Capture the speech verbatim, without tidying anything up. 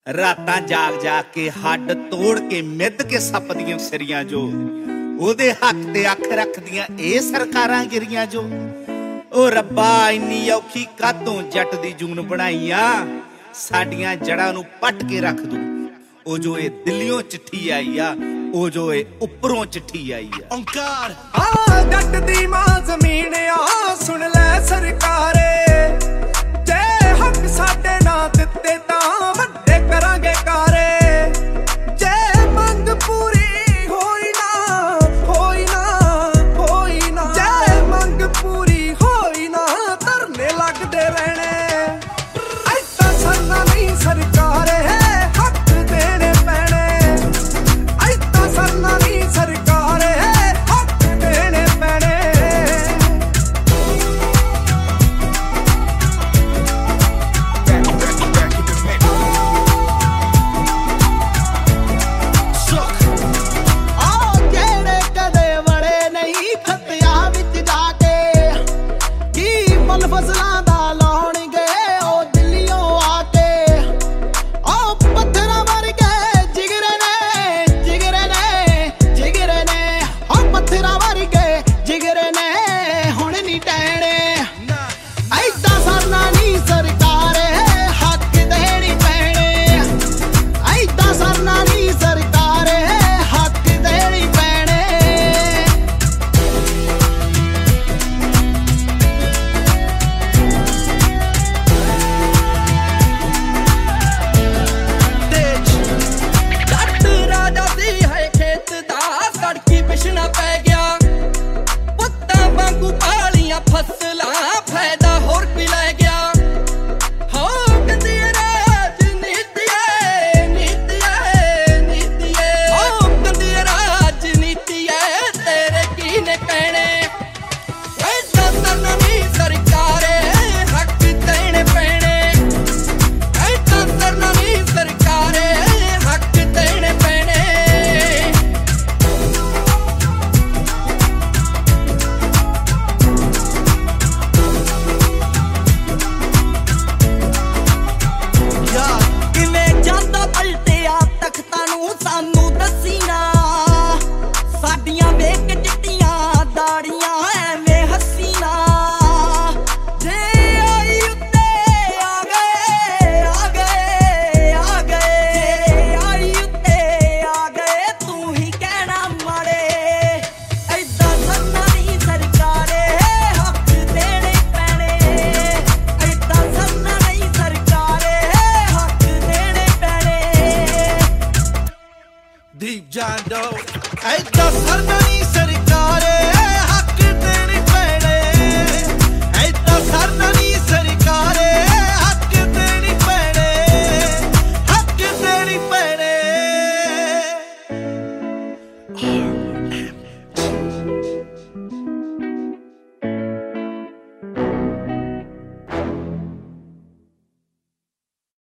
ਰਾਤਾਂ ਜਾਗ ਜਾਗ ਕੇ ਹੱਡ ਤੋੜ ਕੇ ਮਿੱਧ ਕੇ ਸੱਪ ਦੀਆਂ ਸਿਰੀਆਂ ਜੋ ਉਹਦੇ ਹੱਕ ਤੇ ਅੱਖ ਰੱਖਦੀਆਂ ਇਹ ਸਰਕਾਰਾਂ ਗਿਰੀਆਂ ਜੋ। ਉਹ ਰੱਬਾ ਇੰਨੀ ਔਖੀ ਕਾਤੋਂ ਜੱਟ ਦੀ ਜੂਨ ਬਣਾਈਆਂ, ਸਾਡੀਆਂ ਜੜਾਂ ਨੂੰ ਪੱਟ ਕੇ ਰੱਖ ਦੂ। ਉਹ ਜੋ ਇਹ ਦਿੱਲੀੋਂ ਚਿੱਠੀ ਆਈ ਆ, ਉਹ ਜੋ ਇਹ ਉੱਪਰੋਂ ਚਿੱਠੀ ਆਈ ਆ। ਓਂਕਾਰ ਆ ਜੱਟ ਦੀ ਮਾਂ ਜ਼ਮੀਨ ਆ, ਸੁਣ ਲੈ ਸਰਕਾਰੇ, ਜੇ ਹੱਕ ਸਾਡੇ ਨਾ ਦਿੱਤੇ ਤਾਂ ਵੱਡੇ ਕਰਾਂਗੇ ਕਾਰੇ। ਜੇ ਮੰਗ ਪੂਰੀ ਹੋਈ ਨਾ ਹੋਈ ਨਾ ਹੋਈ ਨਾ, ਜੇ ਮੰਗ ਪੂਰੀ ਹੋਈ ਨਾ ਧਰਨੇ ਲੱਗਦੇ ਰਹਿਣੇ। ਐਦਾਂ ਸਰਨਾ ਨਹੀਂ ਸਰਕਾਰੇ, ਹੱਕ ਦੇਣੇ ਪੈਣੇ। ਐਦਾਂ ਸਰਨਾ ਨਹੀਂ ਸਰਕਾਰੇ, ਹੱਕ ਦੇਣੇ ਪੈਣੇ। ਫਸਲਾਂ ਦਾ ਲਾਉਣਗੇ ਉਹ ਦਿੱਲੀੋਂ ਆ ਕੇ, ਉਹ ਪੱਥਰਾਂ ਵਰਗੇ ਜਿਗਰੇ ਨੇ ਜਿਗਰੇ ਨੇ ਜਿਗਰੇ ਨੇ, ਉਹ ਪੱਥਰਾਂ ਵਰਗੇ ਜਿਗਰੇ ਨੇ ਹੁਣ ਨਹੀਂ ਟਹਿਣੇ। ਐਦਾਂ ਸਰਨਾ ਨਹੀਂ ਸਰਕਾਰੇ, ਹੱਕ ਦੇਣੀ ਪੈਣੇ। ਐਦਾਂ ਸਰਨਾ ਨਹੀਂ ਸਰਕਾਰੇ, ਹੱਕ ਦੇਣੀ ਪੈਣੇ। ਪਿਛਣਾ ਪੈ ਗਿਆ ਪੁੱਤਾਂ ਵਾਂਗੂ ਪਾਲੀਆਂ ਫਸਲਾਂ, ਫਾਇਦਾ ਹੋਰ ਕੋਈ ਲੈ ਗਿਆ। ਹੋ ਕੰਦੀ ਰਾਜਨੀਤੀਏ ਨੀਤੀਏ ਨੀਤੀਏ, ਹੋ ਕੰਦੀ ਰਾਜਨੀਤੀਏ ਤੇਰੇ ਕੀ ਨੇ ਕਹਿਣੇ। ਐਦਾਂ ਸਰਨਾ ਨਹੀਂ ਸਰਕਾਰੇ, ਹੱਕ ਦੇਣੇ ਪੈਣੇ। ਐਦਾਂ ਸਰਨਾ ਨਹੀਂ ਸਰਕਾਰੇ, ਹੱਕ ਦੇਣੇ ਪੈਣੇ। ਪਲਟਿਆ ਤਖਤਾਂ ਨੂੰ ਸਾਨੂੰ ਦੱਸੀ ਨਾ, ਸਾਡੀਆਂ ਵੇਖ ਚਿੱਟੀਆਂ ਦਾੜੀਆਂ ਐਵੇਂ ਹੱਸੀ ਨਾ। ਜੇ ਆਈ ਉੱਤੇ ਆ ਗਏ ਆ ਗਏ ਆ ਗਏ, ਆਈ ਉੱਤੇ ਆ ਗਏ ਤੂੰ ਹੀ ਕਹਿਣਾ ਮਾੜੇ। ਐਦਾਂ ਸਰਨਾ ਨਹੀਂ ਸਰਕਾਰੇ, ਹੱਕ ਦੇਣੇ ਪੈਣੇ। ਐਦਾਂ ਸਰਨਾ ਨਹੀਂ ਸਰਕਾਰੇ, ਹੱਕ ਦੇਣੇ ਪੈਣੇ। ਦੀਪ ਜਾਨ ਦੋ ਐਦਾਂ ਸਰਨਾ ਨਹੀਂ ਸਰਕਾਰੇ।